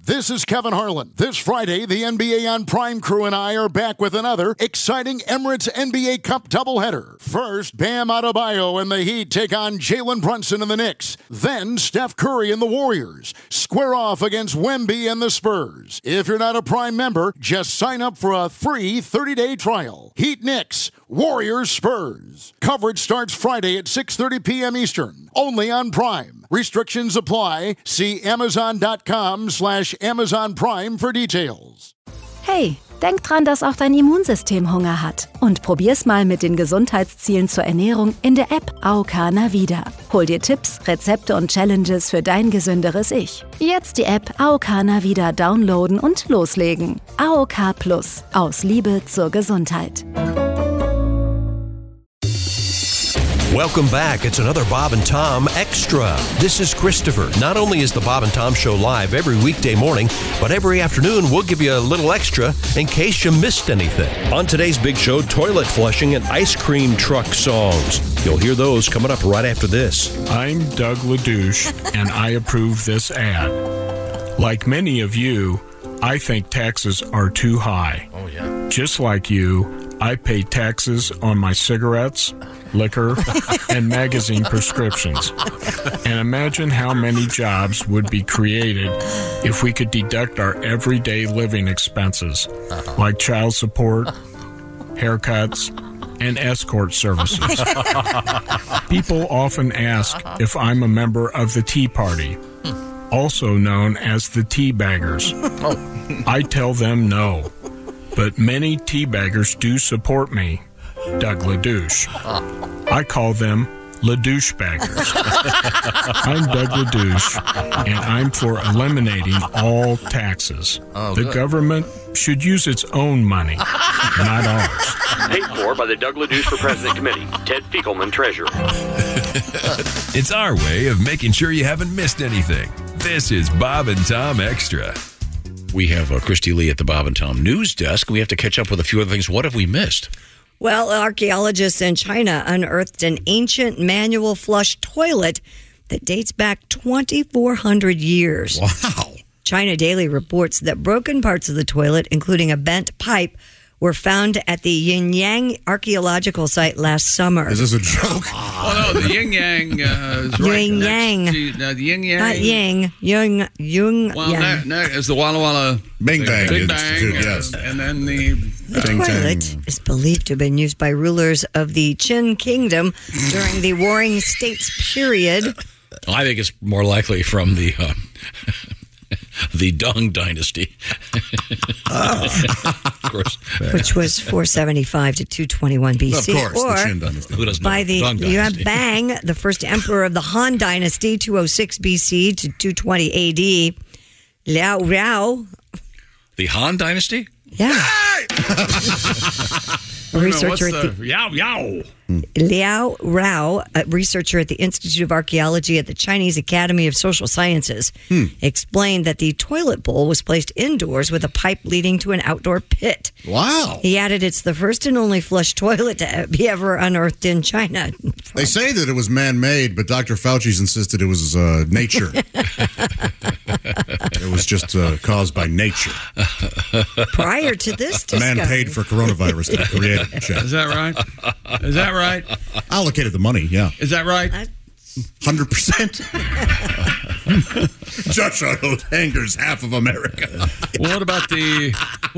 This is Kevin Harlan. This Friday, the NBA on Prime crew and I are back with another exciting Emirates NBA Cup doubleheader. First, Bam Adebayo and the Heat take on Jalen Brunson and the Knicks. Then, Steph Curry and the Warriors square off against Wemby and the Spurs. If you're not a Prime member, just sign up for a free 30-day trial. Heat Knicks, Warriors Spurs. Coverage starts Friday at 6:30 p.m. Eastern, only on Prime. Restrictions apply. See Amazon.com/Amazon Prime for details. Hey, denk dran, dass auch dein Immunsystem Hunger hat. Und probier's mal mit den Gesundheitszielen zur Ernährung in der App AOK Navida. Hol dir Tipps, Rezepte und Challenges für dein gesünderes Ich. Jetzt die App AOK Navida downloaden und loslegen. AOK Plus. Aus Liebe zur Gesundheit. Welcome back. It's another Bob and Tom Extra. This is Christopher. Not only is the Bob and Tom Show live every weekday morning, but every afternoon we'll give you a little extra in case you missed anything. On today's big show, toilet flushing and ice cream truck songs. You'll hear those coming up right after this. I'm Doug LaDouche, and I approve this ad. Like many of you, I think taxes are too high. Oh, yeah. Just like you, I pay taxes on my cigarettes, liquor, and magazine prescriptions. And imagine how many jobs would be created if we could deduct our everyday living expenses, like child support, haircuts, and escort services. People often ask if I'm a member of the Tea Party, also known as the Teabaggers. I tell them no, but many Teabaggers do support me, Doug LaDouche. I call them LaDouche baggers. I'm Doug LaDouche, and I'm for eliminating all taxes. The government should use its own money, not ours. Paid for by the Doug LaDouche for President Committee. Ted Fiegelman, Treasurer. It's our way of making sure you haven't missed anything. This is Bob and Tom Extra. We have Christy Lee at the Bob and Tom News Desk. We have to catch up with a few other things. What have we missed? Well, archaeologists in China unearthed an ancient manual flush toilet that dates back 2,400 years. Wow. China Daily reports that broken parts of the toilet, including a bent pipe, were found at the Yin-Yang archaeological site last summer. Is this a joke? Oh, no, the Yin-Yang is right. Yin-Yang. The Yin-Yang. Not Yang. Yung. Well, next is the Walla Walla. Bing Bang Big Institute, Bang. yes. And then the toilet is believed to have been used by rulers of the Qin Kingdom during the Warring States period. I think it's more likely from the Dong Dynasty. Of course. Which was 475 to 221 BC. Of course, or the Qin Dynasty. Who doesn't by know the Dong you have Dynasty? Bang, the first emperor of the Han Dynasty, 206 BC to 220 AD. Liao Rao. The Han Dynasty? Yeah. A researcher at the Yao. Liao Rao, a researcher at the Institute of Archaeology at the Chinese Academy of Social Sciences, explained that the toilet bowl was placed indoors with a pipe leading to an outdoor pit. Wow. He added it's the first and only flush toilet to be ever unearthed in China. They say that it was man-made, but Dr. Fauci's insisted it was nature. It was just caused by nature. Prior to this The man discovery, paid for coronavirus to create it. Is that right? Is that right? Allocated the money, yeah. Is that right? 100%. Joshua Hangers, half of America. Well, what about the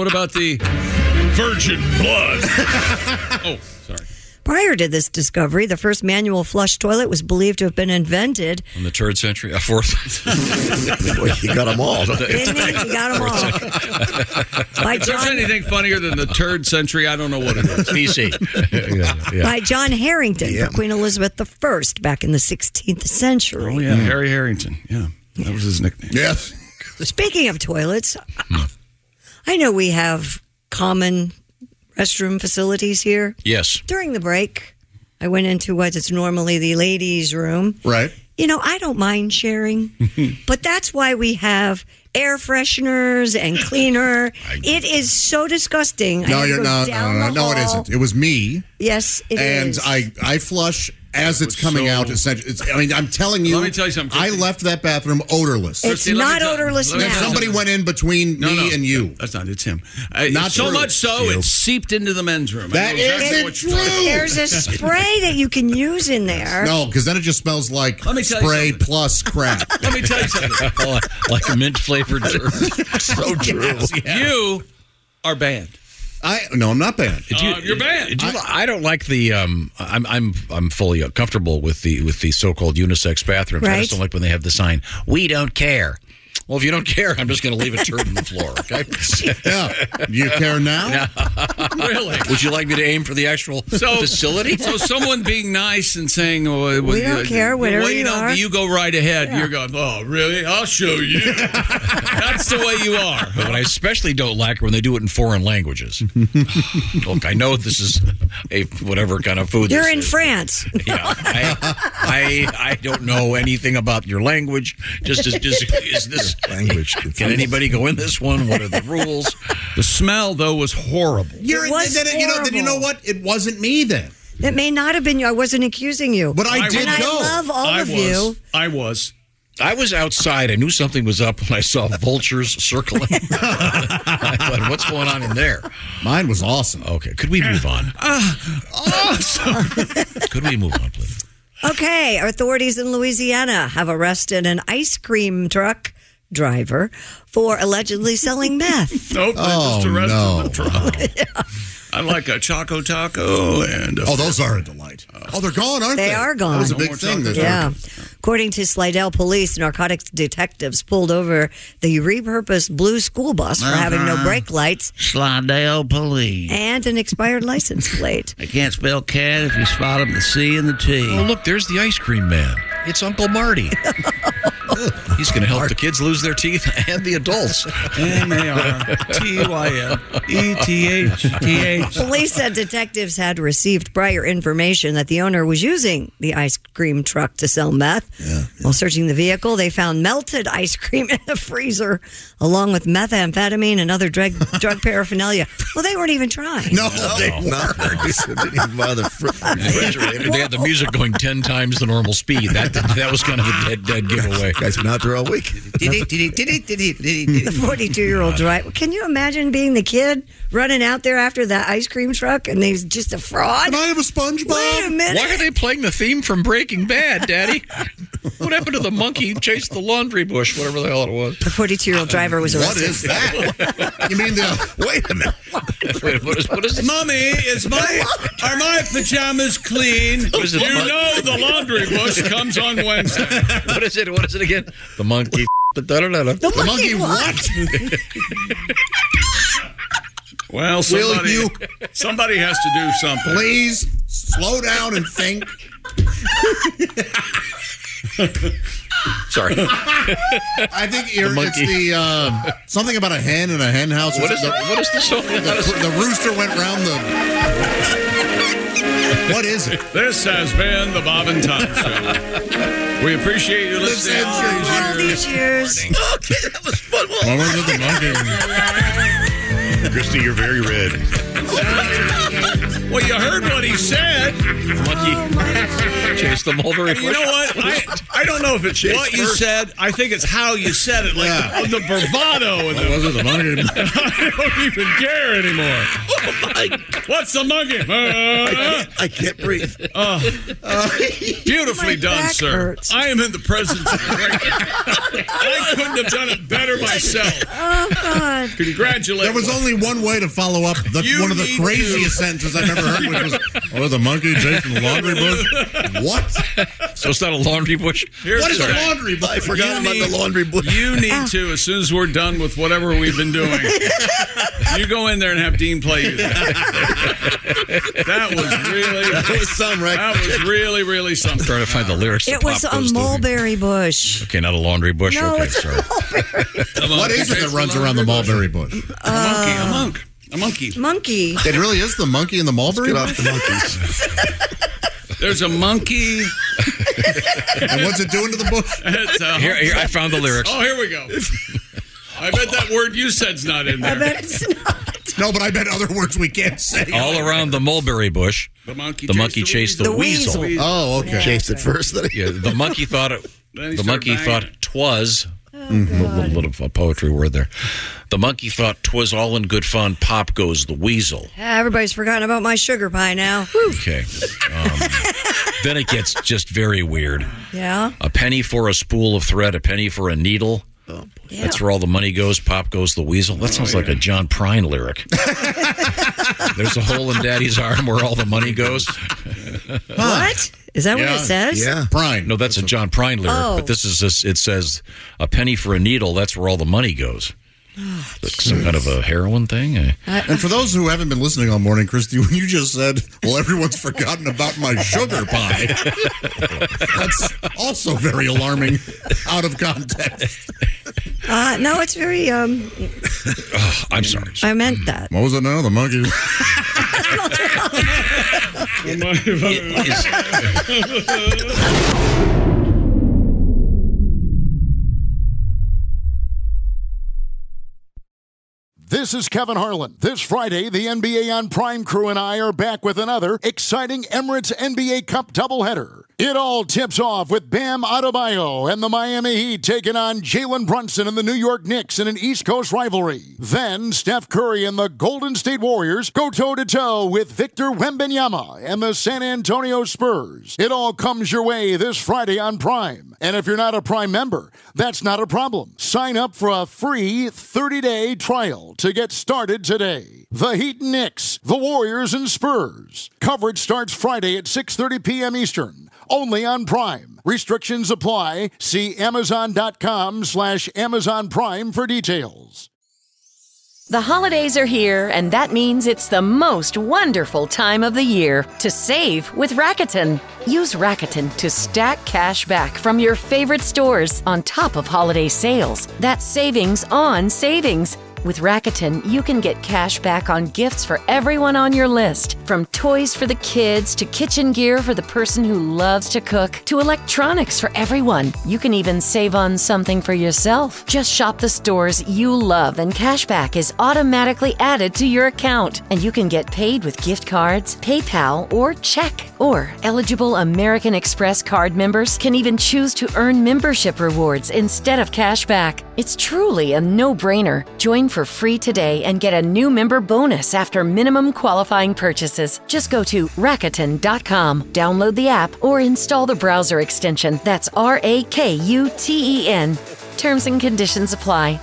virgin blood? Oh, sorry. prior to this discovery, the first manual flush toilet was believed to have been invented In the 3rd century? 4th? Boy, you got them all. Didn't he? You got them all. By If there's John, anything funnier than the 3rd century, I don't know what it is. BC. by John Harrington for Queen Elizabeth I back in the 16th century. Oh, yeah, Harry Harrington. Yeah, that was his nickname. Yes. Speaking of toilets, I know we have common restroom facilities here. Yes. During the break, I went into what is normally the ladies' room. Right. You know, I don't mind sharing, but that's why we have air fresheners and cleaner. It is so disgusting. No, it isn't. It was me. Yes, it is. And I flush as it's coming out. I mean, I'm telling you. Let me tell you something. I left that bathroom odorless. It's not odorless now. Somebody went in between me and you. That's not. It's him. Not so true. much so it seeped into the men's room. That isn't true. There's a spray that you can use in there. No, because then it just smells like spray plus crap. Let me tell you something. Like a mint flavored dirt. So true. You are banned. No, I'm not banned. You're banned. I don't like the. I'm fully comfortable with the so-called unisex bathrooms. I just don't like when they have the sign, "We don't care." Well, if you don't care, I'm just going to leave a turd on the floor. Okay. Yeah. Do you care now? Really? Would you like me to aim for the actual facility? So someone being nice and saying, "We don't care, whatever you are." You go right ahead. Yeah. You're going, "Oh, really? I'll show you." That's the way you are. But what I especially don't like when they do it in foreign languages. Look, I know this is a whatever kind of food. You're in France. Yeah, I don't know anything about your language. Just is this language? Can anybody go in this one? What are the rules? The smell though was horrible. You know what? It wasn't me then. It may not have been you. I wasn't accusing you. But I did go. I love all of you. I was outside. I knew something was up when I saw vultures circling. I thought, what's going on in there? Mine was awesome. Okay, could we move on? Awesome. Could we move on, please? Okay, authorities in Louisiana have arrested an ice cream truck driver for allegedly selling meth. Nope, they just arrested the truck. Yeah. I like a Choco Taco and those are a delight. They're gone, aren't they? They are gone. That was a big thing. Yeah. According to Slidell police, narcotics detectives pulled over the repurposed blue school bus for having no brake lights. Slidell police. And an expired license plate. They can't spell cat if you spot them the C and the T. Oh, look, there's the ice cream man. It's Uncle Marty. He's going to help the kids lose their teeth and the adults. MARTYLETHTH. Police said detectives had received prior information that the owner was using the ice cream truck to sell meth. Yeah. While searching the vehicle, they found melted ice cream in the freezer, along with methamphetamine and other drug paraphernalia. Well, they weren't even trying. No, they weren't. They didn't bother. They had the music going 10 times the normal speed. That was kind of a dead giveaway. Guys been out there all week. The 42-year-old driver. Can you imagine being the kid running out there after that ice cream truck and he's just a fraud? Can I have a SpongeBob? Wait a minute. Why are they playing the theme from Breaking Bad, Daddy? What happened to the monkey who chased the laundry bush, whatever the hell it was? The 42-year-old driver was arrested. What is that? You mean wait a minute. What is this? Mommy, are my pajamas clean? You know the laundry bush comes on Wednesday. What is it again? The monkey. The monkey what? Well, somebody has to do something. Please slow down and think. Sorry. I think it's the something about a hen in a hen house. What is the song? The rooster went round the. What is it? This has been the Bob and Tom Show. We appreciate you listening all these years. Okay, that was fun. What was it, the monkey? Christy, you're very red. Well, you heard what he said. Monkey chased the mulberry bush. You know what? I don't know if it's what you said. I think it's how you said it. Like the bravado. And was it the monkey? I don't even care anymore. Oh, my God. What's the monkey? I can't breathe. Beautifully My done, back sir. hurts. I am in the presence of great. I couldn't have done it better myself. Oh, God. Congratulations. There was only one way to follow up one of the craziest sentences I've ever heard, which was, the monkey chasing the laundry bush? What? So it's not a laundry bush? What is a laundry bush? I forgot about the laundry bush. You need to, as soon as we're done with whatever we've been doing, you go in there and have Dean play you that. That was really, really something. I'm trying to find the lyrics. It was a mulberry bush. Okay, not a laundry bush. No, okay, it's sorry. a mulberry. What is it that runs around the mulberry bush? A monkey. Monkey. It really is the monkey in the mulberry bush? Get off the monkeys. There's a monkey. And what's it doing to the bush? Here, I found the lyrics. Oh, here we go. I bet that word you said's not in there. I bet it's not. No, but I bet other words we can't say. All around the mulberry bush, The monkey chased the weasel. Oh, okay. Chased it first. Yeah, the monkey thought it. Then he The started monkey banging thought it. twas. A little poetry word there. The monkey thought 'twas all in good fun. Pop goes the weasel. Everybody's forgotten about my sugar pie now. Whew. Okay. Then it gets just very weird. Yeah. A penny for a spool of thread, a penny for a needle. Yeah. That's where all the money goes. Pop goes the weasel. That sounds like a John Prine lyric. There's a hole in Daddy's arm where all the money goes. What? Is that what it says? Yeah. Prine. No, that's a John Prine lyric. Oh. But this is this. It says a penny for a needle. That's where all the money goes. Some kind of a heroin thing. And for those who haven't been listening all morning, Christy, when you just said, well, everyone's forgotten about my sugar pie, that's also very alarming out of context. No, it's very. I'm sorry. I meant that. What was it now? The monkey? This is Kevin Harlan. This Friday, the NBA on Prime crew and I are back with another exciting Emirates NBA Cup doubleheader. It all tips off with Bam Adebayo and the Miami Heat taking on Jalen Brunson and the New York Knicks in an East Coast rivalry. Then Steph Curry and the Golden State Warriors go toe-to-toe with Victor Wembanyama and the San Antonio Spurs. It all comes your way this Friday on Prime. And if you're not a Prime member, that's not a problem. Sign up for a free 30-day trial to get started today. The Heat and Knicks, the Warriors and Spurs. Coverage starts Friday at 6:30 p.m. Eastern. Only on Prime. Restrictions apply. See Amazon.com/Amazon Prime for details. The holidays are here, and that means it's the most wonderful time of the year to save with Rakuten. Use Rakuten to stack cash back from your favorite stores on top of holiday sales. That's savings on savings. With Rakuten, you can get cash back on gifts for everyone on your list. From toys for the kids, to kitchen gear for the person who loves to cook, to electronics for everyone. You can even save on something for yourself. Just shop the stores you love and cash back is automatically added to your account. And you can get paid with gift cards, PayPal, or check. Or eligible American Express card members can even choose to earn membership rewards instead of cash back. It's truly a no-brainer. Join for free today and get a new member bonus after minimum qualifying purchases. Just go to Rakuten.com, download the app, or install the browser extension. That's Rakuten. Terms and conditions apply.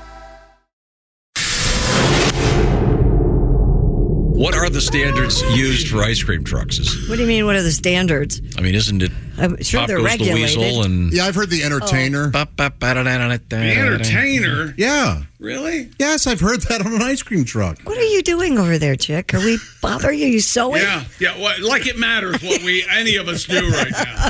What are the standards used for ice cream trucks? What do you mean, what are the standards? I mean, isn't it I'm sure Pop they're Goes regulated. the Weasel and... Yeah, I've heard the Entertainer. The Entertainer? Yeah. Really? Yes, I've heard that on an ice cream truck. What are you doing over there, chick? Are we bothering you? Are you sewing? Yeah. Well, like it matters what any of us do right now.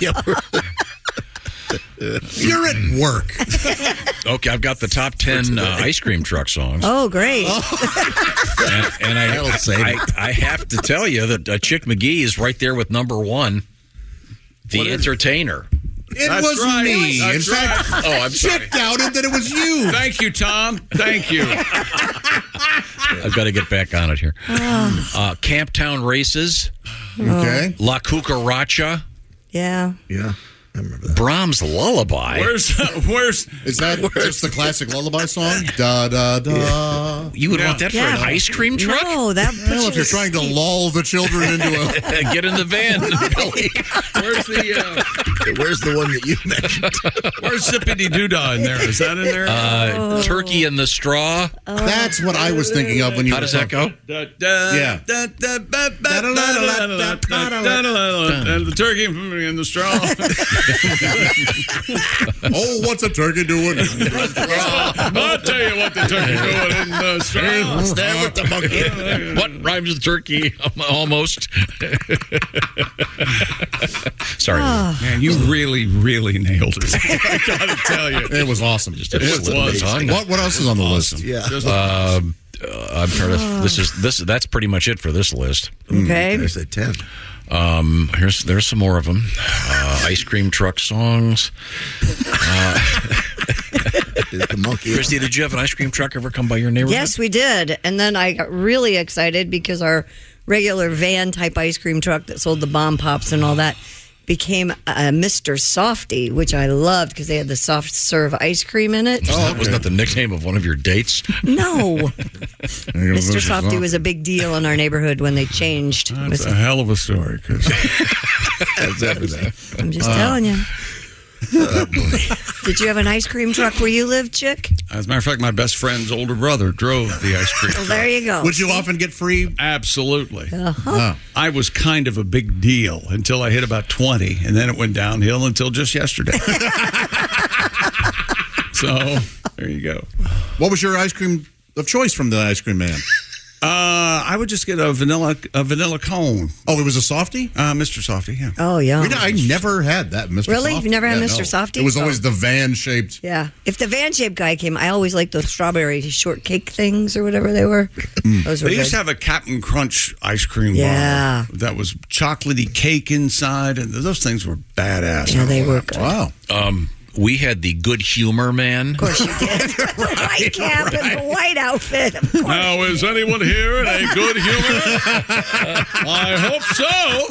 You're at work. Okay, I've got the top 10 ice cream truck songs. Oh, great. And I have to tell you that Chick McGee is right there with number one, The Entertainer. It was me. That's In fact, I'm sorry. Chick doubted that it was you. Thank you, Tom. Thank you. I've got to get back on it here. Camptown Races. Okay. La Cucaracha. Yeah. Yeah. I remember that. Brahms' Lullaby. Where's Is that just the classic lullaby song? Da da da. You would want that for an ice cream truck? No, that puts Well, if you're trying to lull the children into a... Get in the van, Billy. Where's the one that you mentioned? Where's Zippity Doodah in there? Is that in there? Turkey in the Straw. That's what I was thinking of when you... How does that go? Yeah. And the turkey in the straw. Oh, what's a turkey doing? I'll tell you what the turkey doing in the straw. Stand with the monkey. What rhymes with turkey? Almost. Sorry. Man, you really, really nailed it. I gotta tell you. It was awesome. It was. What else is on the list? Yeah. I'm trying to. That's pretty much it for this list. Okay. There's a 10. There's some more of them. Ice cream truck songs. The monkey. Christy, did you have an ice cream truck ever come by your neighborhood? Yes, we did. And then I got really excited because our regular van type ice cream truck that sold the bomb pops and all that became a Mr. Softy, which I loved because they had the soft serve ice cream in it. Wasn't that the nickname of one of your dates? No. Mr. Softy was a big deal in our neighborhood when they changed. That's a hell of a story, Chris. That's everything. I'm just telling you. Did you have an ice cream truck where you lived, Chick? As a matter of fact, my best friend's older brother drove the ice cream. Well, there you go. Would you often get free? Absolutely. Uh-huh. I was kind of a big deal until I hit about 20, and then it went downhill until just yesterday. So, there you go. What was your ice cream of choice from the ice cream man? I would just get a vanilla cone. Oh, it was a Softy? Mr. Softy, yeah. Oh, yeah. I never had that, Mr. Really? Softy. You've never had Yeah, Mr. no. Softy? It was always the van-shaped. Yeah. If the van-shaped guy came, I always liked those strawberry shortcake things or whatever they were. Those were They used good. to have a Captain Crunch ice cream Yeah. bar that was chocolatey cake inside, and those things were badass. Yeah, they were good. Wow. We had the Good Humor Man. Of course you did. White cap and the white outfit. Of course. Now, is anyone here in a good humor? I hope so.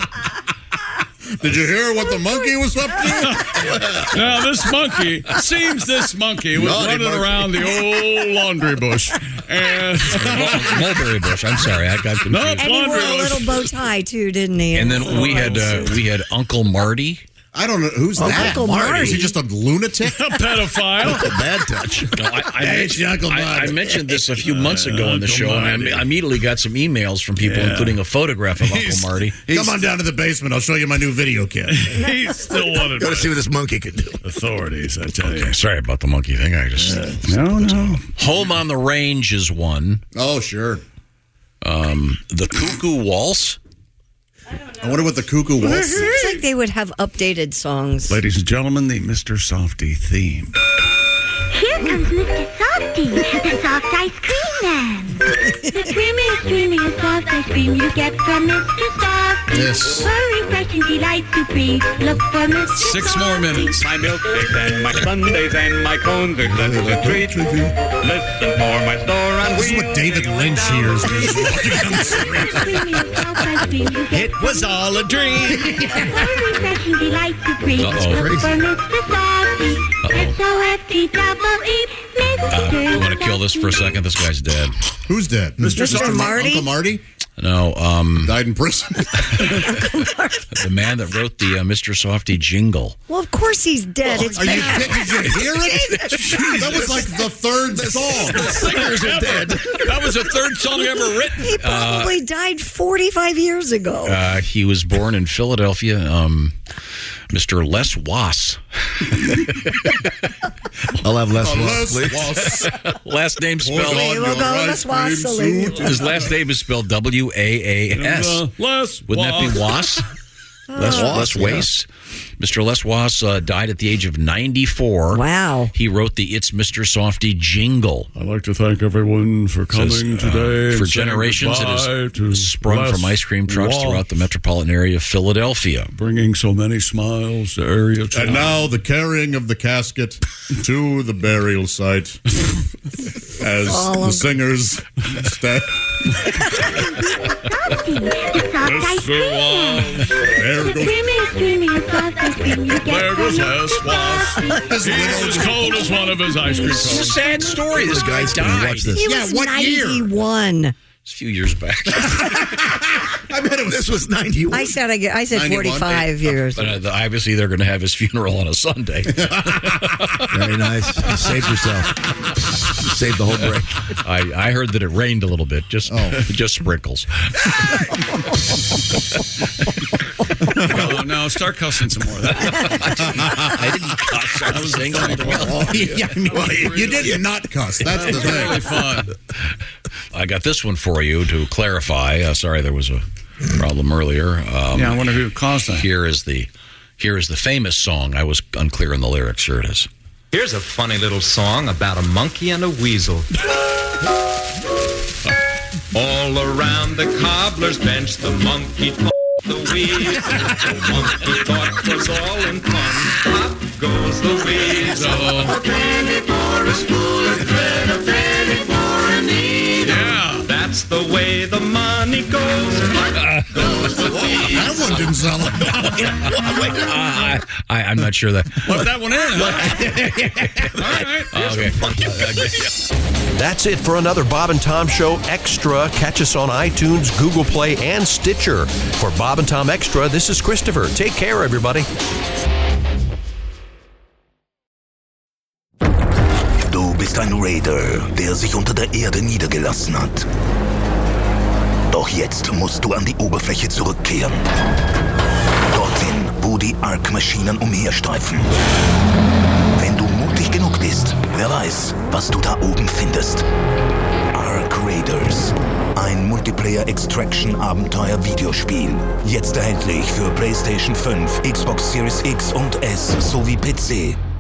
Did you hear what the monkey was up to? Now, this monkey was running around the old laundry bush. And Mulberry bush. I'm sorry, I got confused. No, And he wore laundry a bush. little bow tie, too, didn't he? And then we had Uncle Marty. I don't know. Who's that? Uncle Marty. Is he just a lunatic? A pedophile. A bad touch. No, I mentioned this a few months ago on the Uncle show, and Marty. I immediately got some emails from people, Yeah. including a photograph of Uncle Marty. Come on down to the basement. I'll show you my new video kit. He still wanted Got to see what this monkey can do. authorities, I tell you. Sorry about the monkey thing. I just No. Home on the Range is one. Oh, sure. The Cuckoo Waltz. I wonder what the cuckoo was. Seems like they would have updated songs. Ladies and gentlemen, the Mr. Softy theme. Here comes Mr. Softy, the soft ice cream man. The creamy soft ice cream you get from Mr. Softy. Yes. For refreshing delight supreme, look for Mr. 6 more minutes. My milkshakes and my sundaes and my cones are such a treat. Listen for my store on This is what David Lynch hears when he's walking down the street. It was all a dream. For refreshing delight supreme, Uh-oh. look for Mr. Softy. S-O-F-T-double-E, Mr. You want to kill this for a second? This guy's dead. Who's dead? Mr. Marty? Uncle Marty? No, Died in prison. the man that wrote the Mr. Softy jingle. Well, of course he's dead. It's Are you bad. kidding? Did you hear it? That was like the third song. The singers are dead. That was the third song ever written. He probably died 45 years ago. He was born in Philadelphia. Mr. Les Wass. I'll have less Last name spelled. There you go, Les Wass. His last name is spelled W-A-A-S. Wouldn't that be Wass? Les Wass. Mr. Les Wass died at the age of 94. Wow. He wrote the It's Mr. Softy jingle. I'd like to thank everyone for coming today. For and saying generations, it goodbye to has sprung Les from ice cream trucks Wass, throughout the metropolitan area of Philadelphia. bringing so many smiles to area town. And now the carrying of the casket to the burial site as the singers stand. Mr. There goes There goes Les Wass. He's as cold as one of his ice cream It's a cones. sad story. This guy died. Watch this. He Yeah, was what year? 91. It's a few years back. I bet it was. This was 91. I said 91. 45 years. But obviously, they're going to have his funeral on a Sunday. Very nice. You saved yourself. You saved the whole break. I heard that it rained a little bit, just sprinkles. No, start cussing some more. I didn't cuss. I was saying something else. Yeah, I mean, you did not cuss. That's the Really thing. fun. I got this one for you to clarify. Sorry, there was a problem earlier. Yeah, I wonder who caused that. Here is the famous song. I was unclear on the lyrics. Here it is. Here's a funny little song about a monkey and a weasel. All around the cobbler's bench, the monkey The weasel, monkey thought was all in fun. Up goes the weasel. A penny for a spool of thread, a penny for a needle. Yeah. That's the way the money goes. Up goes the weasel. That one didn't sound like I'm not sure that. Left that one in. All right. Okay. That's it for another Bob and Tom Show Extra. Catch us on iTunes, Google Play, and Stitcher. For Bob and Tom Extra, this is Christopher. Take care, everybody. Du bist ein Raider, der sich unter der Erde niedergelassen hat. Doch jetzt musst du an die Oberfläche zurückkehren. Dorthin, wo die Ark-Maschinen umherstreifen. Wenn du mutig genug bist, wer weiß, was du da oben findest. Ark Raiders. Ein Multiplayer-Extraction-Abenteuer-Videospiel. Jetzt erhältlich für PlayStation 5, Xbox Series X und S sowie PC.